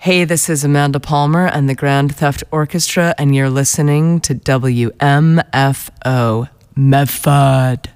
Hey, this is Amanda Palmer and the Grand Theft Orchestra, and you're listening to WMFO Medford.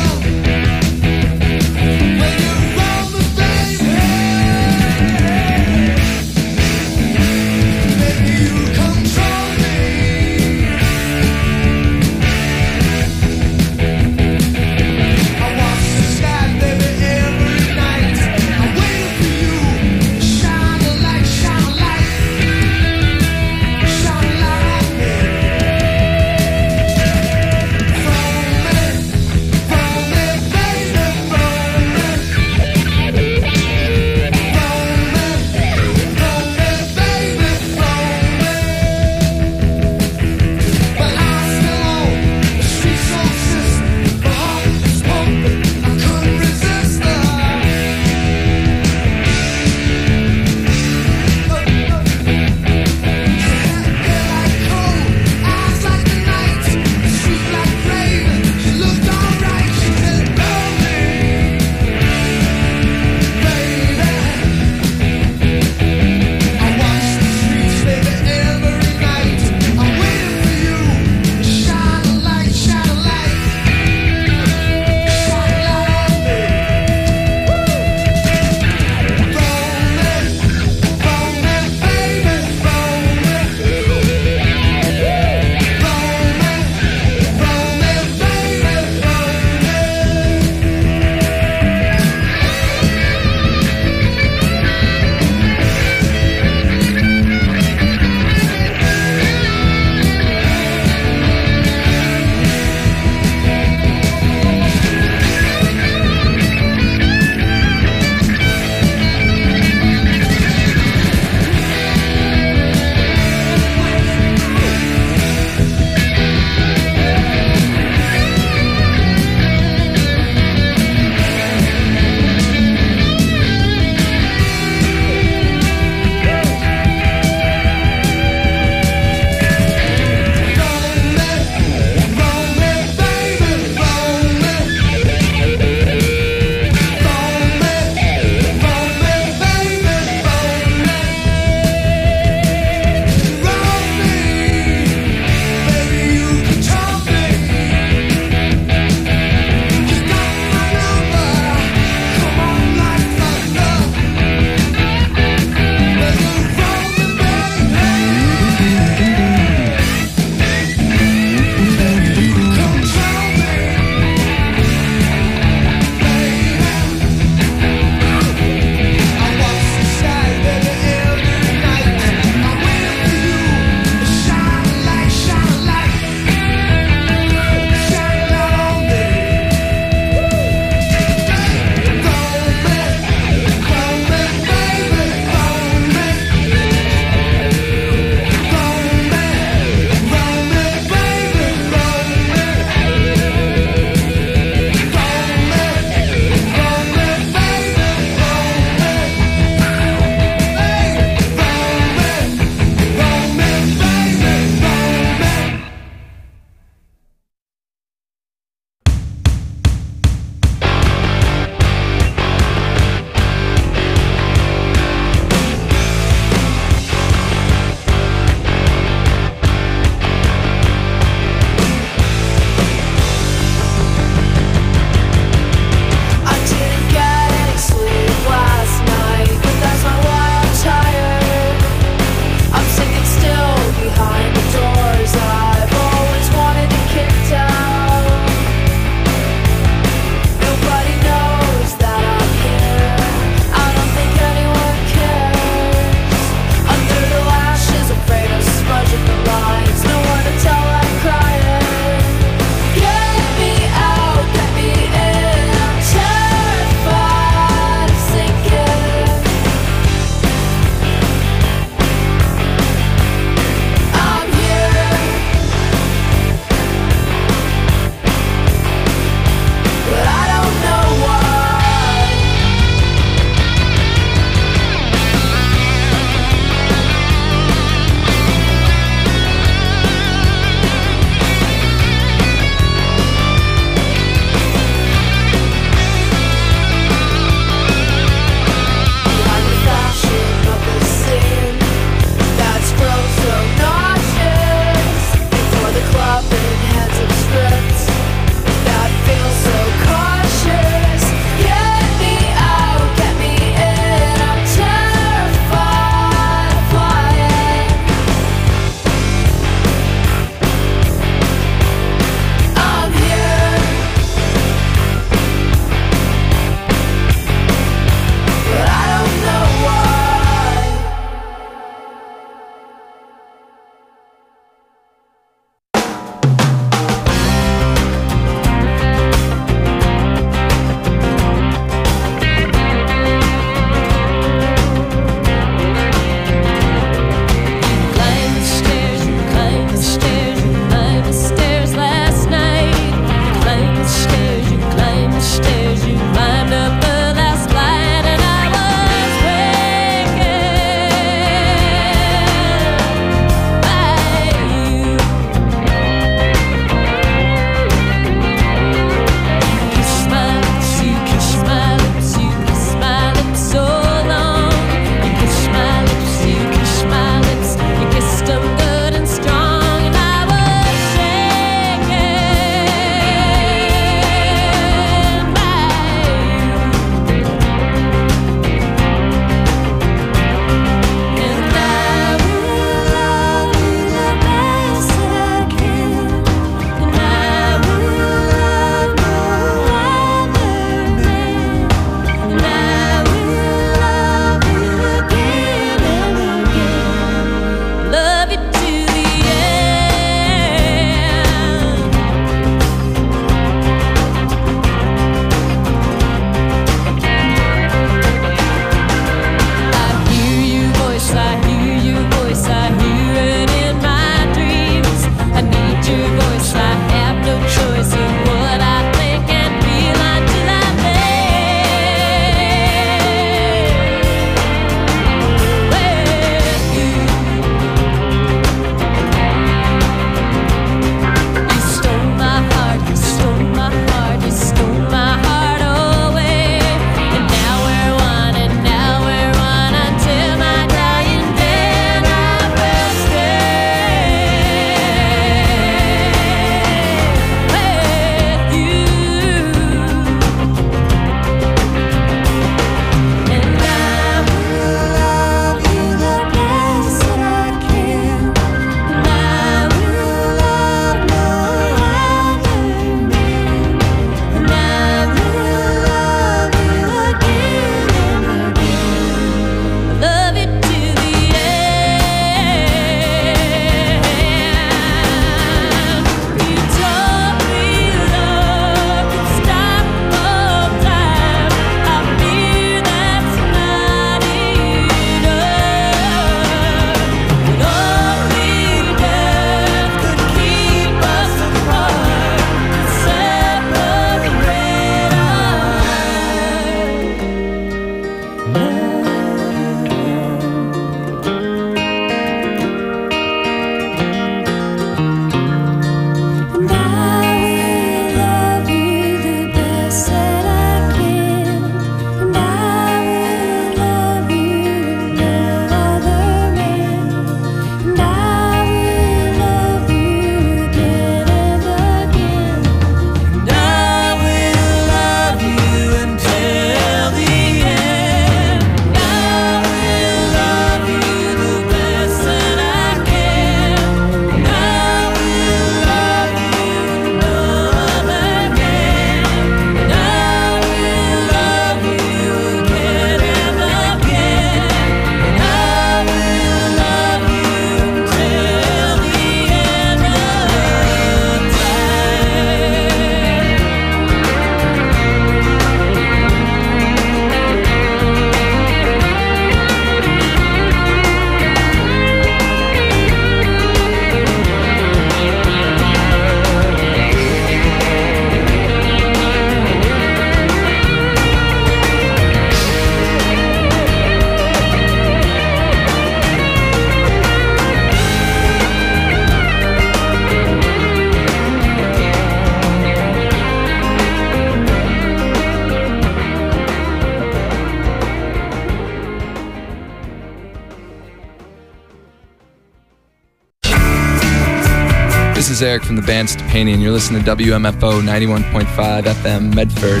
This is Eric from the band Stepani, and you're listening to WMFO 91.5 FM Medford.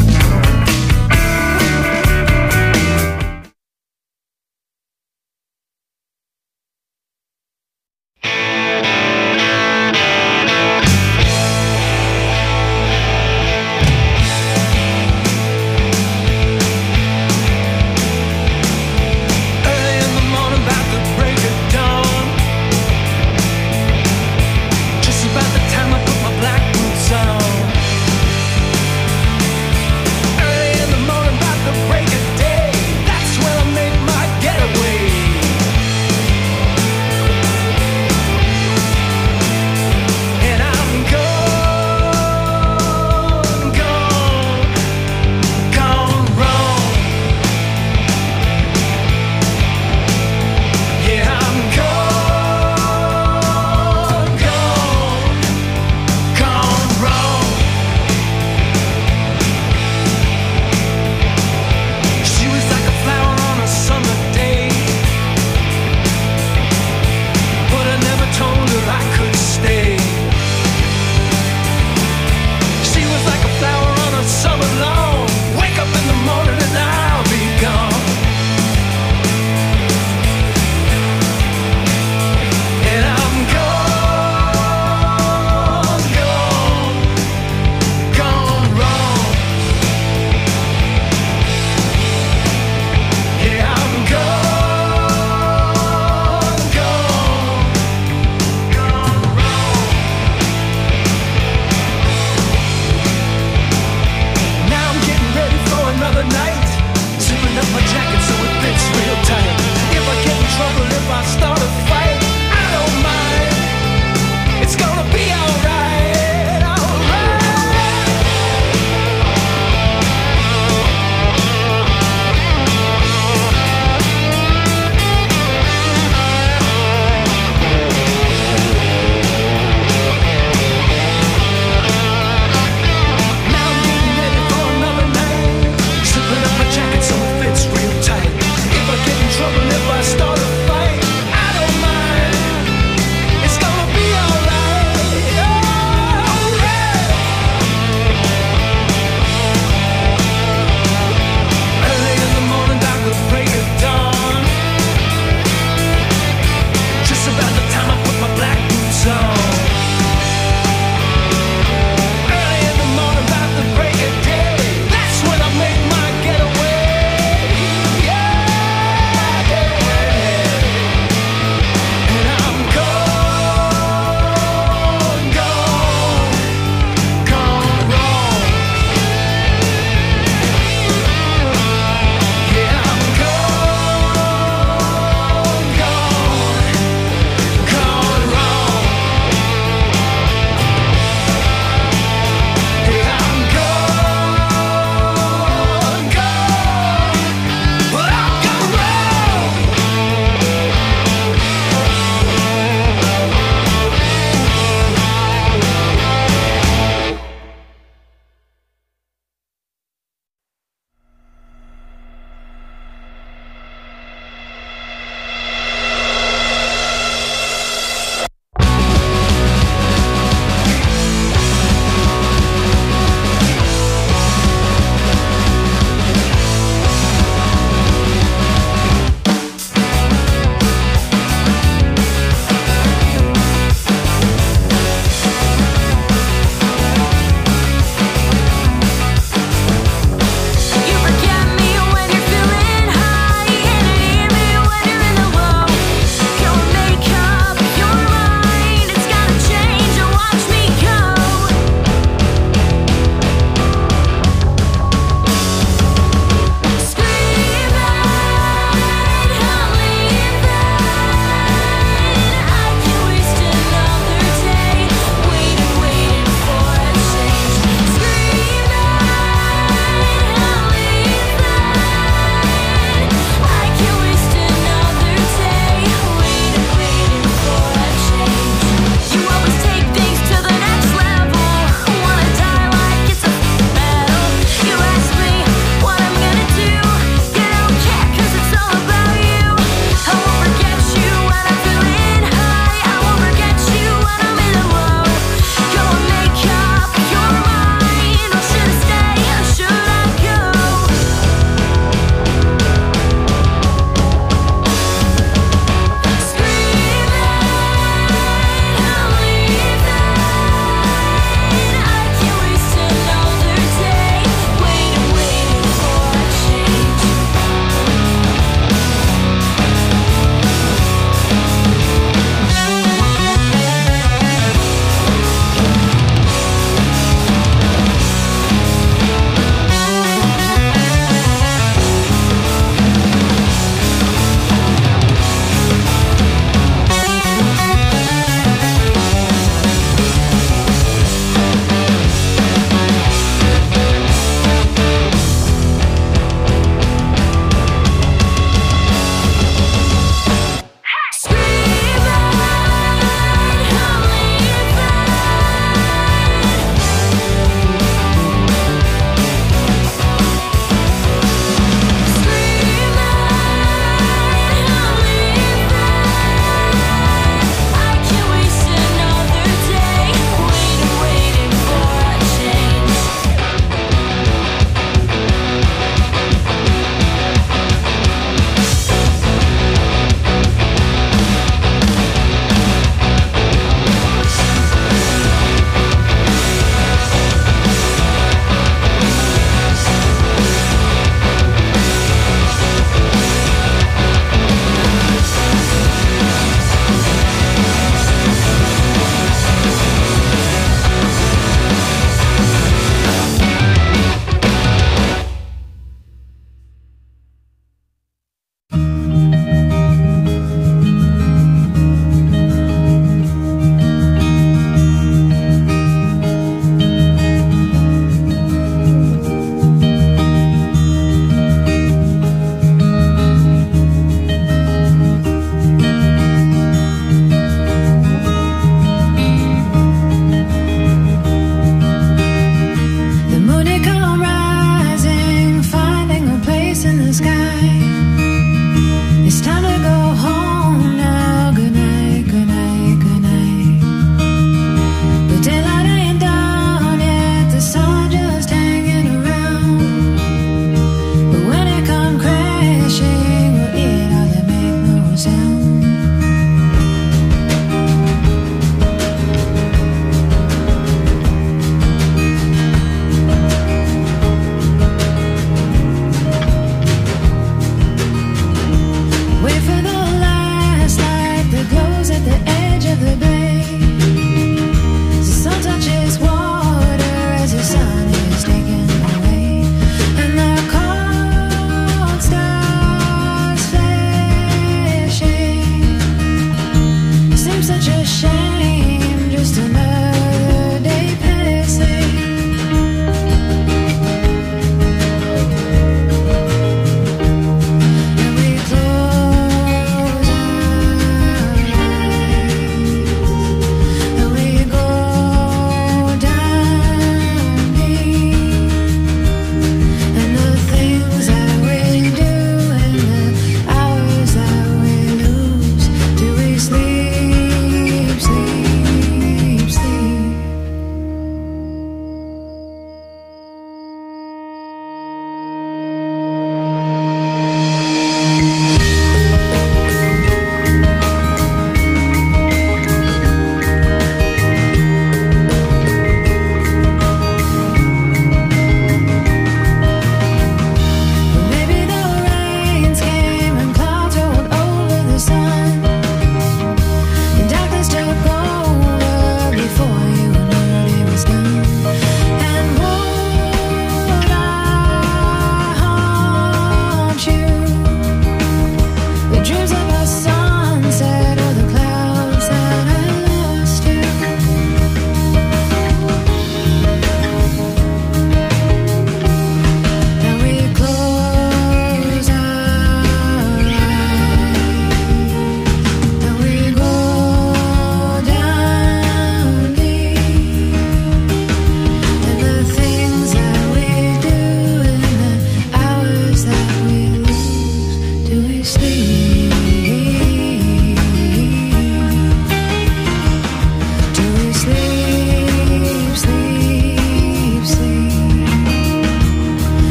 About the time I put my black boots on.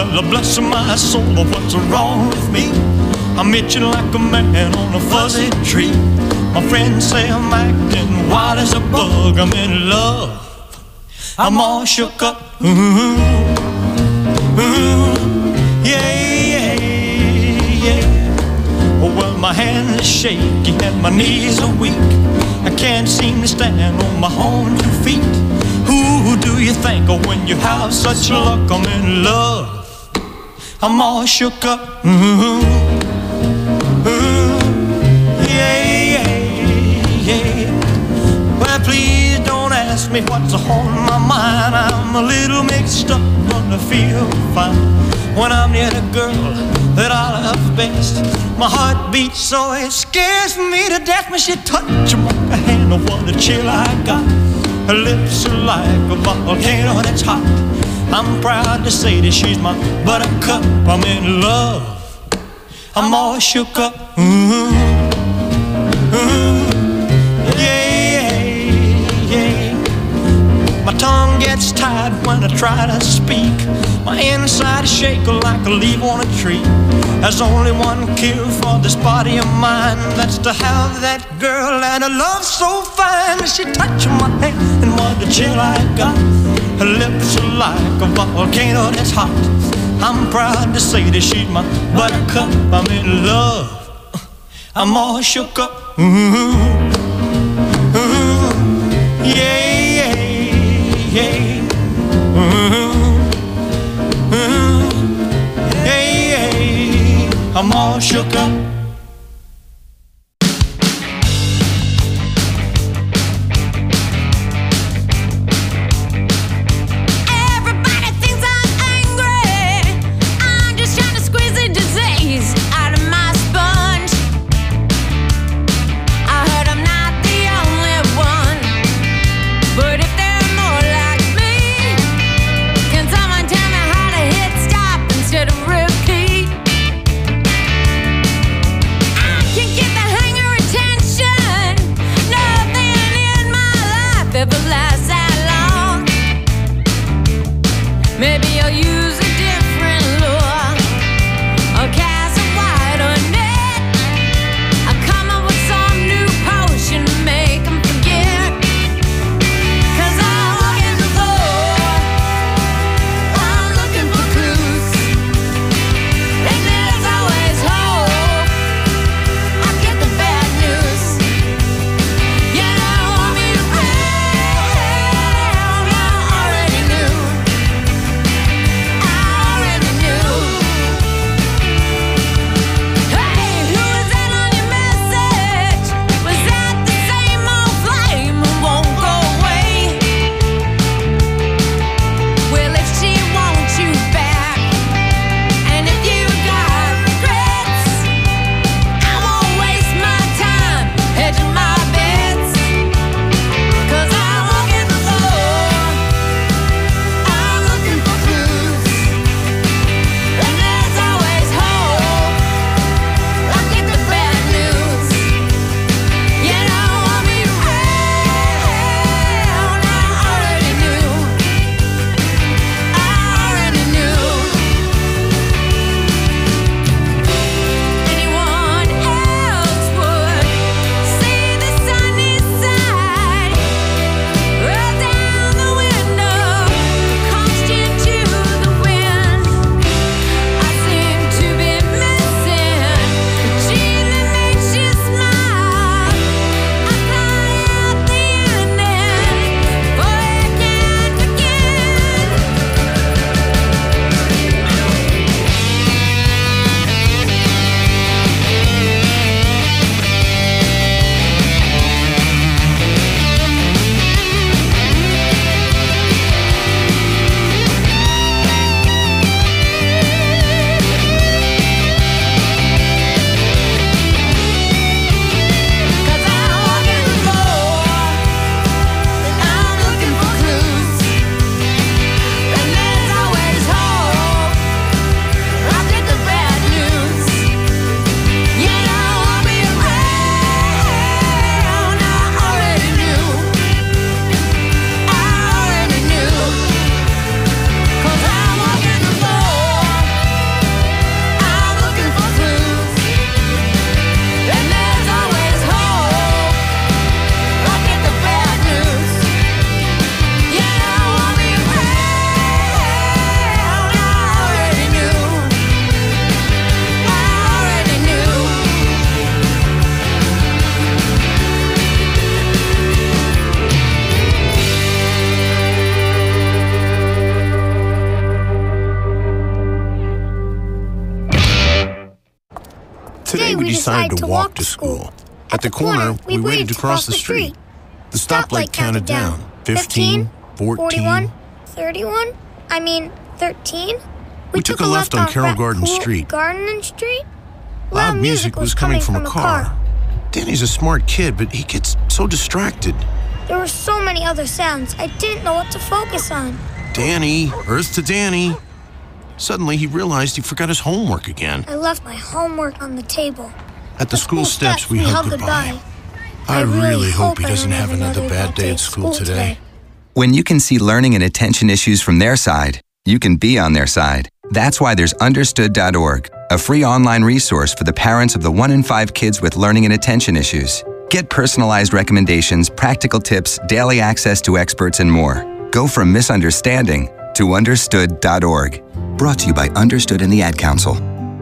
Well, bless my soul, what's wrong with me? I'm itching like a man on a fuzzy tree. My friends say I'm acting wild as a bug. I'm in love, I'm all shook up. Yeah, yeah, yeah. Well, my hands are shaky and my knees are weak. I can't seem to stand on my own 2 feet. Who do you think of when you have such luck? I'm in love, I'm all shook up. Yeah, yeah, yeah. Well, please don't ask me what's on my mind. I'm a little mixed up, but I feel fine when I'm near the girl that I love best. My heart beats so it scares me to death when she touches my hand. Oh, what a chill I got. Her lips are like a volcano that's hot. I'm proud to say that she's my buttercup. I'm in love, I'm all shook up. Yeah, yeah. My tongue gets tied when I try to speak. My inside is shaking like a leaf on a tree. There's only one cure for this body of mine. That's to have that girl and a love so fine. She touched my hand and what a chill I got. Her lips are like a volcano that's hot. I'm proud to say that she's my buttercup. I'm in love, I'm all shook up. Yeah, yeah, yeah. Yeah, yeah. I'm all shook up. decided to walk to school. At the corner, we waited to cross the street. The stoplight counted down. 15, 14, 31? I mean, 13? We took a left on Carroll Garden Street. Garden Street? Loud music was coming from a car. Danny's a smart kid, but he gets so distracted. There were so many other sounds, I didn't know what to focus on. Danny, Earth to Danny. Suddenly, he realized he forgot his homework again. I left my homework on the table. At the school steps, we hugged goodbye. I really hope he doesn't have another bad day at school today. When you can see learning and attention issues from their side, you can be on their side. That's why there's Understood.org, a free online resource for the parents of the 1 in 5 kids with learning and attention issues. Get personalized recommendations, practical tips, daily access to experts, and more. Go from misunderstanding to Understood.org. Brought to you by Understood and the Ad Council.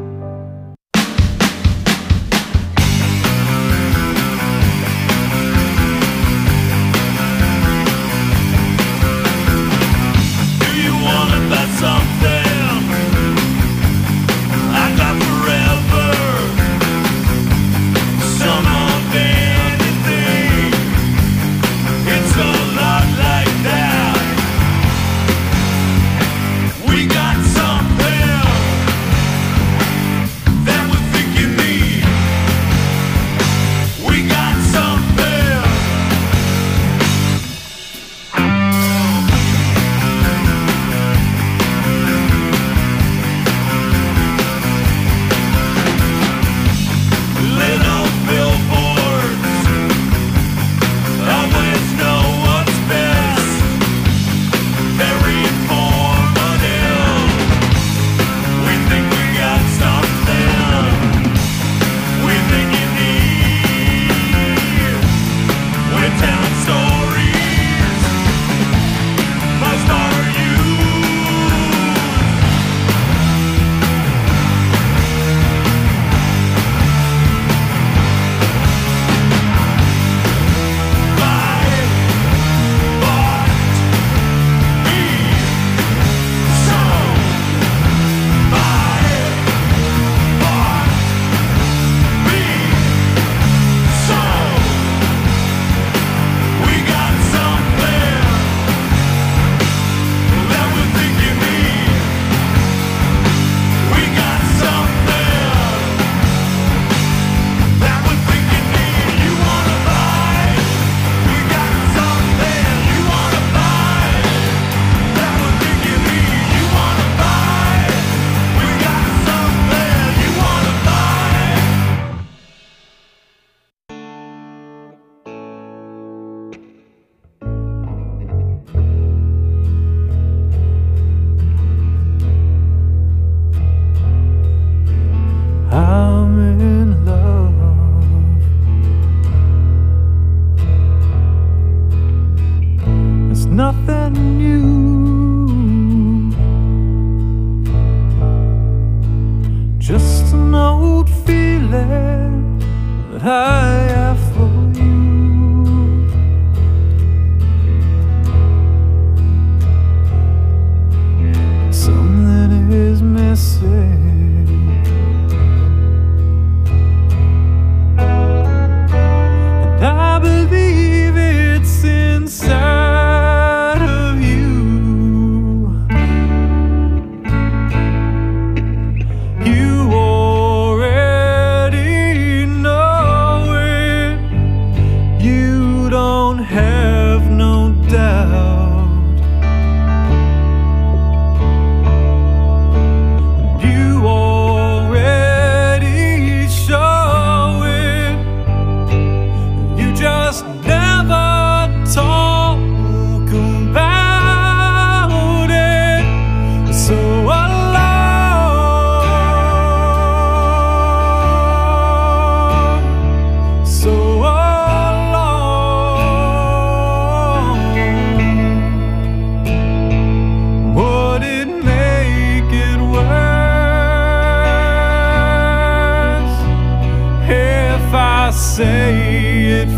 say it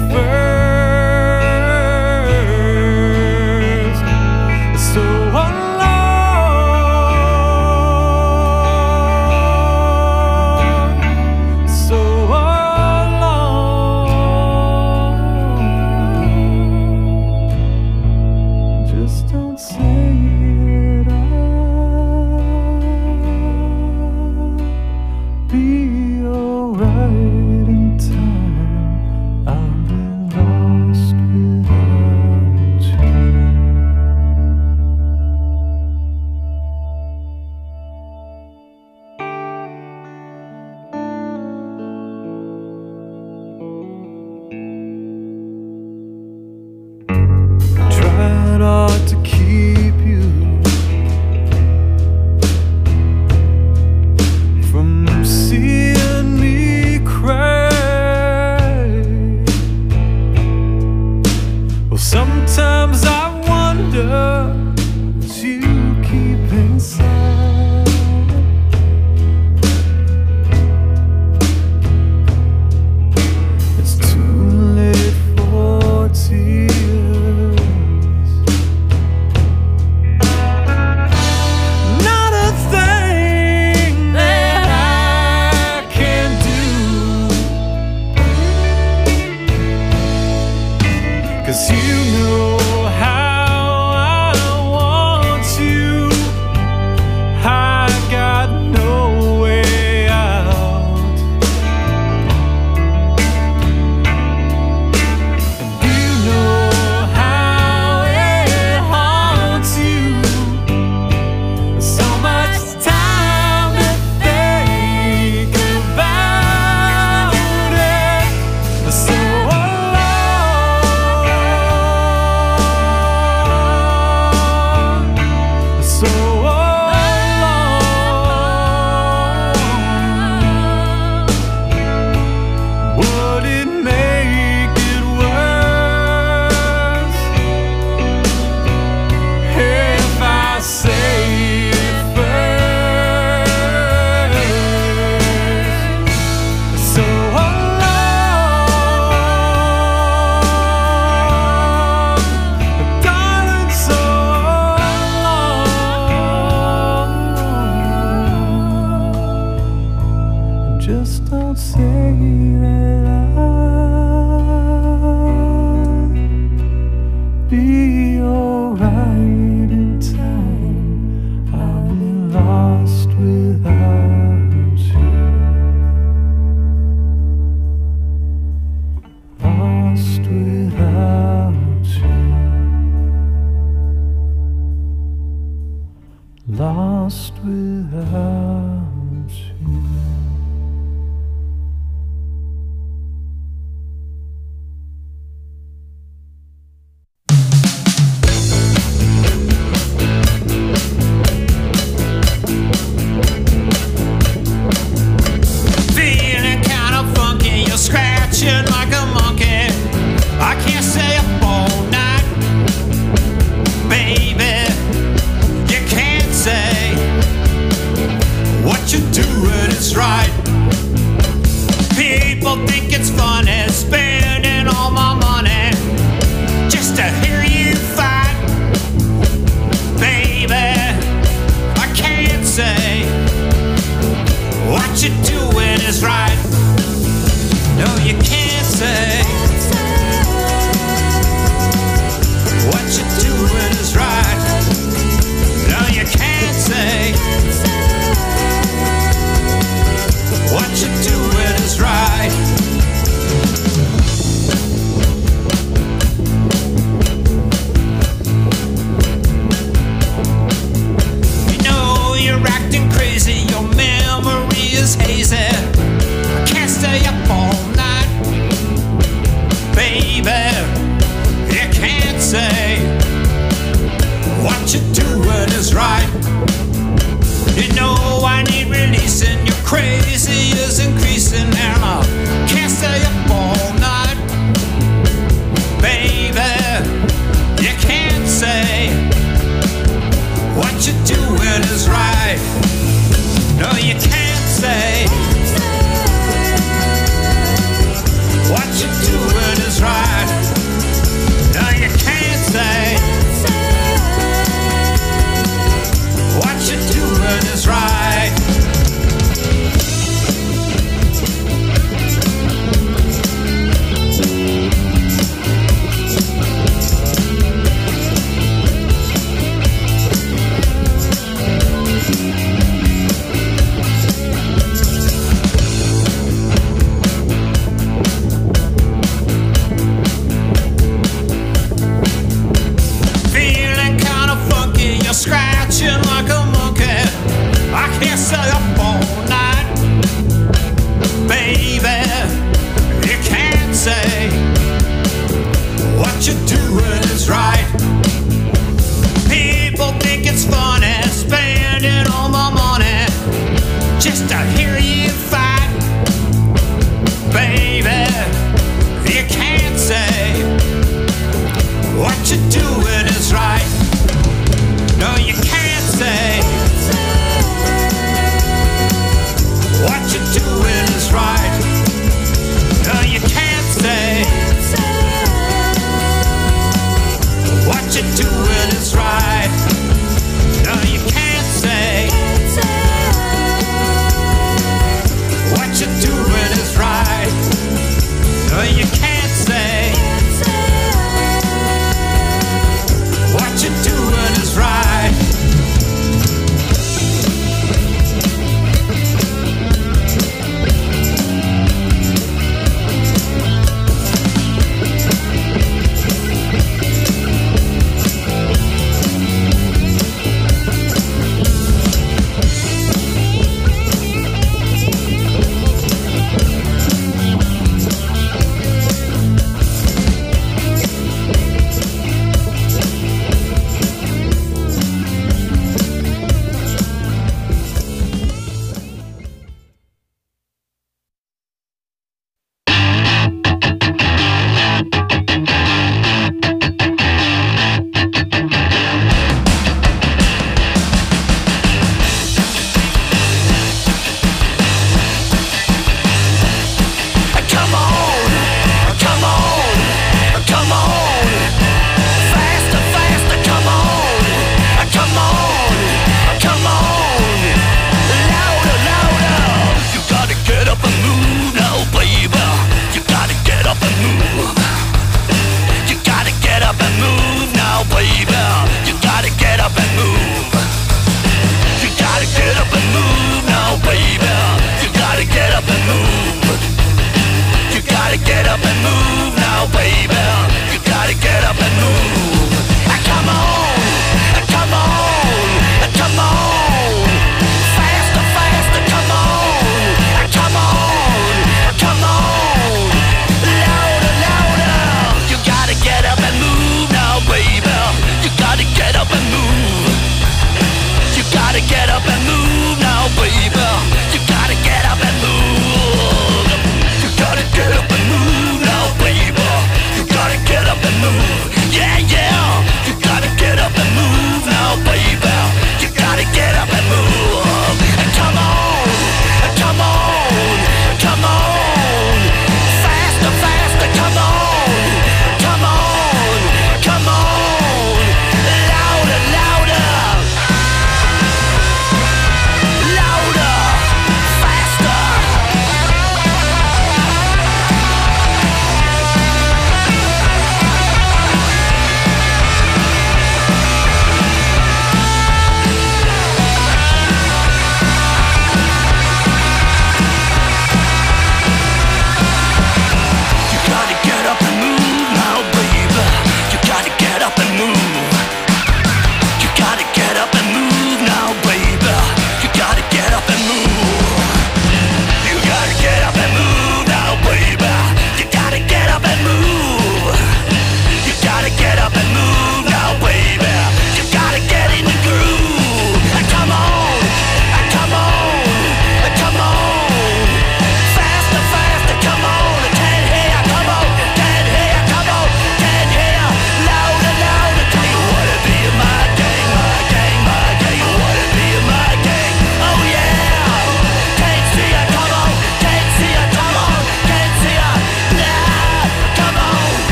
first. So alone, so alone. lost without you. Lost without you. Lost without you. Feeling kind of funky, you're scratching like a monkey. I can't stay up all night, baby. You can't say what you're doing is right. People think it's funny spending all my money just to hear you fight, baby. I can't say what you're doing is right. No, you can't say what you're doing is right. No, you can't say what you're doing is right. You know you're acting crazy, your memory is hazy. I can't stay up all night, baby. You can't say what you're doing is right. You know I need releasing, your crazy is increasing, and I can't stay up all night, baby. You can't say what you're doing is right. No, you can't say what you're doing is right. No, you can't say what you're doing is right.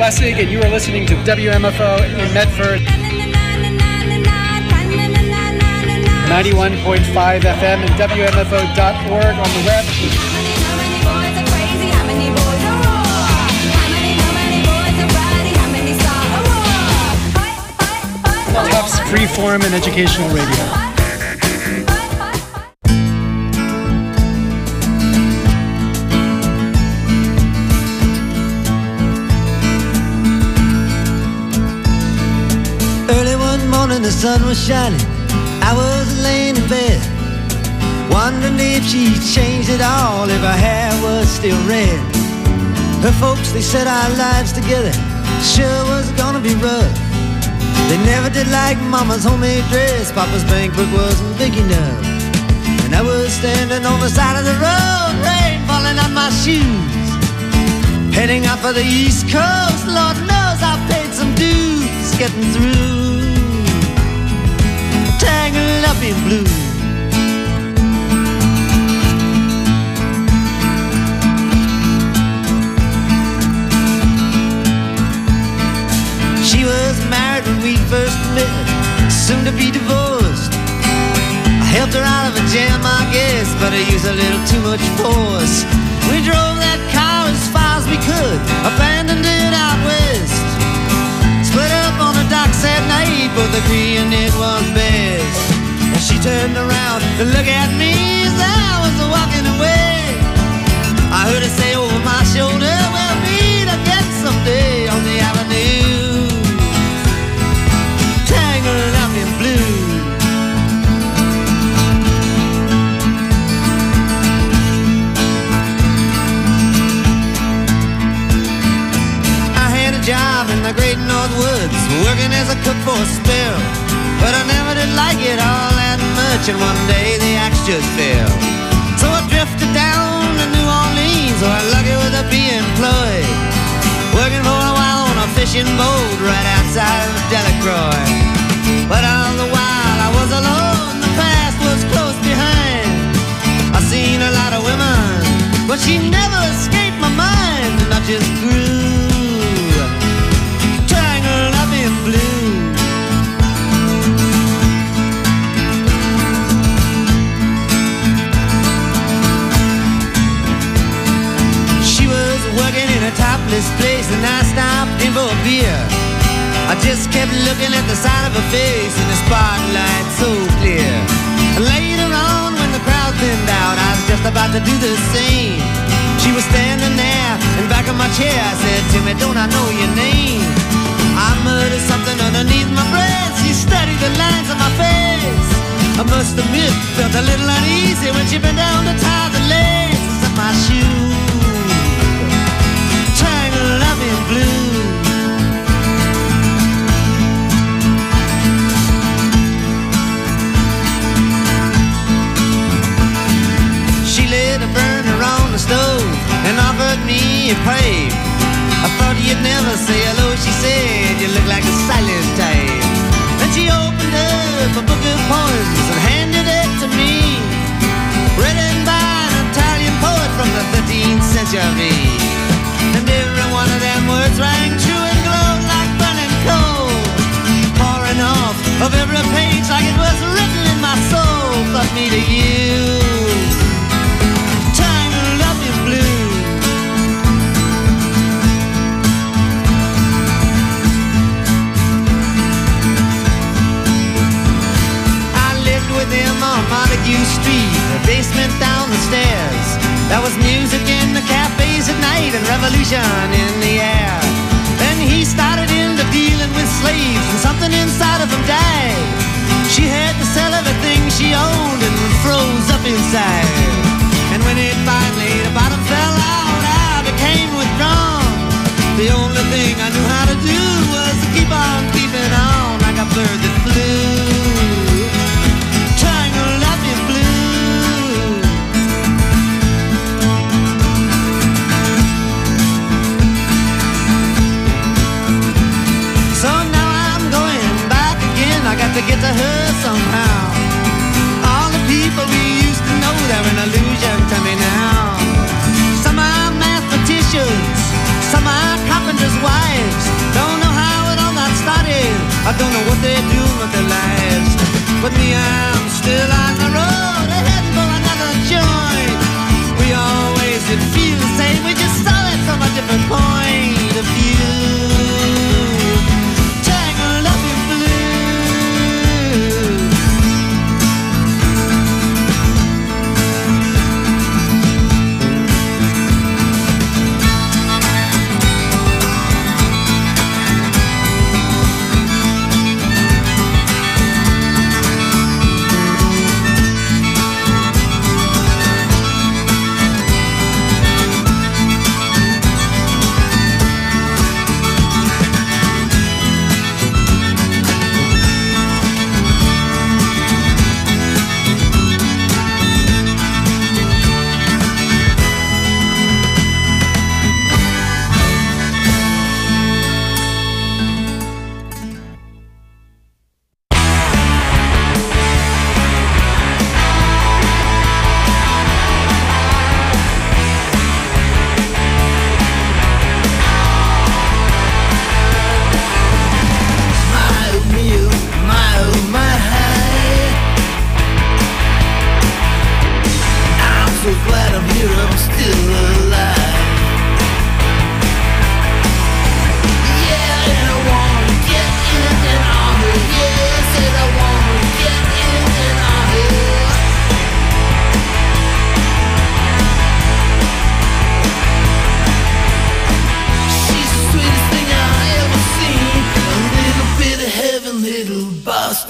Schlesig, and you are listening to WMFO in Medford. 91.5 FM and WMFO.org on the web. Tufts Freeform and Educational Radio. Early one morning the sun was shining, I was laying in bed, wondering if she changed it all, if her hair was still red. Her folks, they said our lives together sure was gonna be rough. They never did like Mama's homemade dress, Papa's bank book wasn't big enough. And I was standing on the side of the road, rain falling on my shoes, heading out for the East Coast. Lord knows I paid some dues getting through, tangled up in blue. She was married when we first met, soon to be divorced. I helped her out of a jam, I guess, but I used a little too much force. We drove that car as far as we could, abandoned it out west. Split up on the docks at night, both agreeing it was best. And she turned around to look at me as I was walking away. I heard her say over my shoulder, we'll meet again someday on the avenue, tangled up in blue. I had a job in the great North Woods, working as a cook for a spell, but I never did like it all that much, and one day the axe just fell. So I drifted down to New Orleans, where lucky with a be employed, working for a while on a fishing boat right outside of Delacroix. But all the while I was alone, the past was close behind. I seen a lot of women, but she never escaped my mind, and I just grew tangled up in blue. She was working in a topless place, and I stopped in for a beer. I just kept looking at the side of her face in the spotlight so clear. And later on, when the crowd thinned out, I was just about to do the same. She was standing there in back of my chair. I said, Timmy, don't I know your name? I muttered something underneath my breath. She studied the lines on my face. I must admit, felt a little uneasy when she bent down to tie the laces of my shoe, tangled up in blue. She lit a burner on the stove and offered me a pipe. I thought you'd never say hello, she said, you look like a silent type. Then she opened up a book of poems and handed it to me, written by an Italian poet from the 13th century. And every one of them words rang true and glowed like burning coal, pouring off of every page like it was written in my soul. Fuck me to you, blue. I lived with him on Montague Street, a basement down the stairs. There was music in the cafes at night and revolution in the air. Then he started into dealing with slaves, and something inside of him died. She had to sell everything she owned and froze up inside. And when it finally, the bottom fell out, I became withdrawn. The only thing I knew how to do was to keep on keeping on, like a bird that flew, tangled up in blue. So now I'm going back again, I got to get to her somehow. All the people we used to know, they're an illusion to me now. Some are mathematicians, some are carpenters' wives,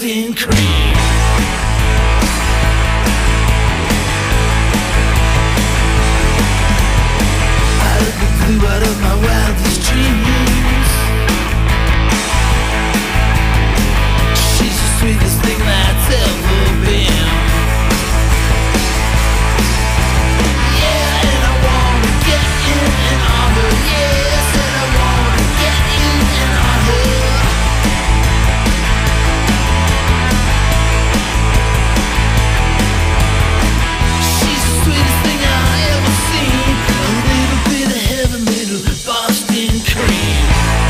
Boston cream. Out of the blue, out of my wildest dreams, she's the sweetest thing that's ever been. Yeah, and I wanna get in and on her. Yes, and I wanna get in and on her. She's the sweetest thing I ever seen. A little bit of heaven, little Boston cream.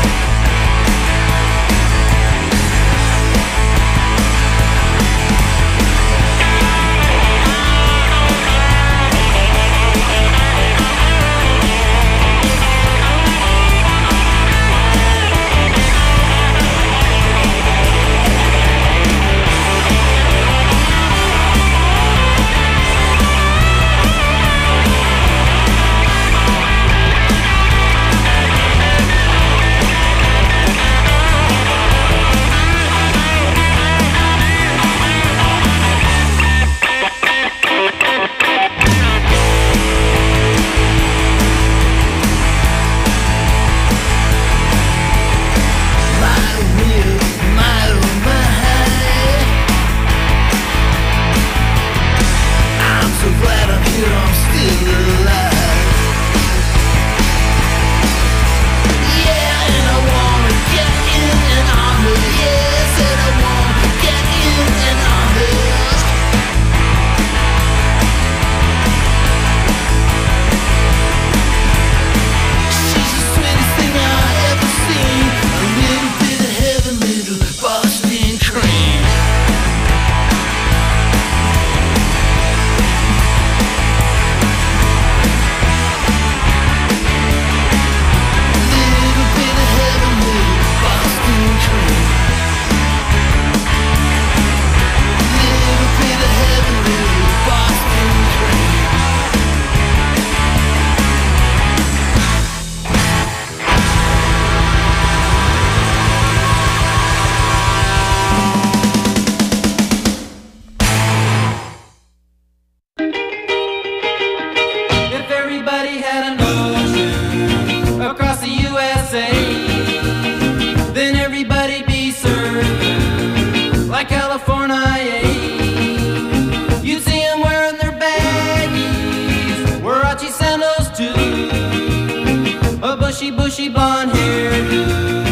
Bushy blonde hairdo,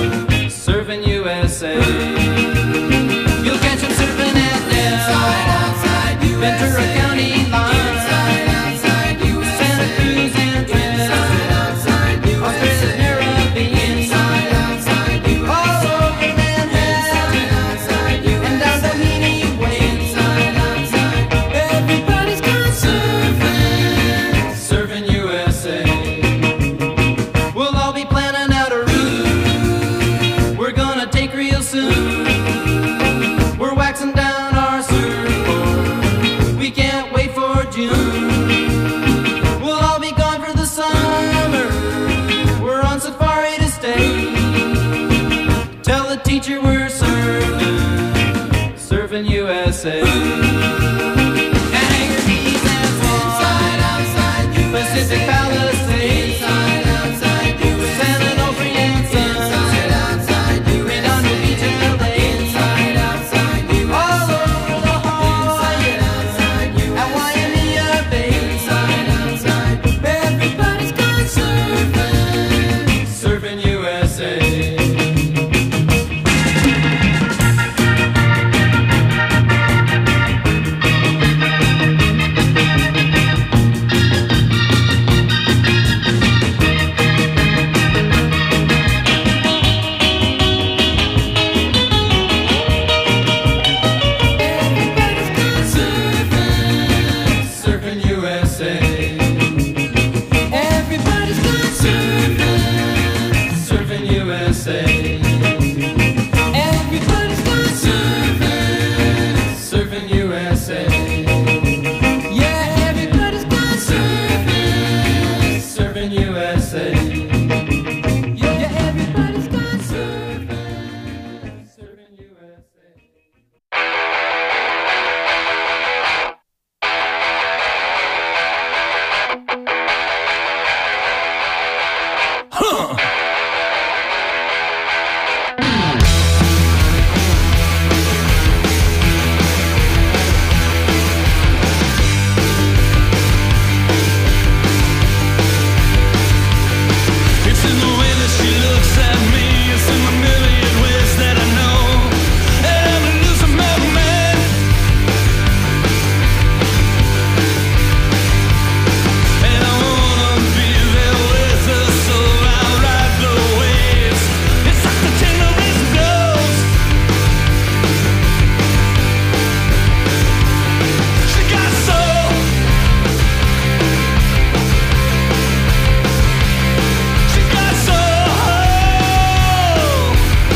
surfing USA. You'll catch him surfing at Nell, Ventura County line, Santa Cruz and Trent, Australia's Caribbean, all over Manhattan, and down Doheny Way. Everybody's gone surfing, surfing USA. We'll all be planning out a route we're gonna take real soon. We're waxing down our surfboard, we can't wait for June. We'll all be gone for the summer, we're on safari to stay. Tell the teacher we're surfing, surfing USA.